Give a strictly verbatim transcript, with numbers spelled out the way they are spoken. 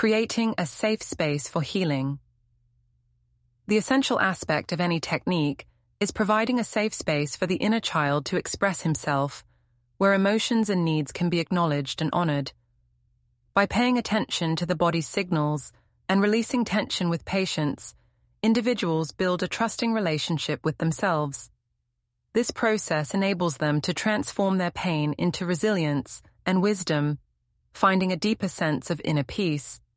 creating a safe space for healing. The essential aspect of any technique is providing a safe space for the inner child to express himself, where emotions and needs can be acknowledged and honored. By paying attention to the body's signals and releasing tension with patience, individuals build a trusting relationship with themselves. This process enables them to transform their pain into resilience and wisdom, finding a deeper sense of inner peace.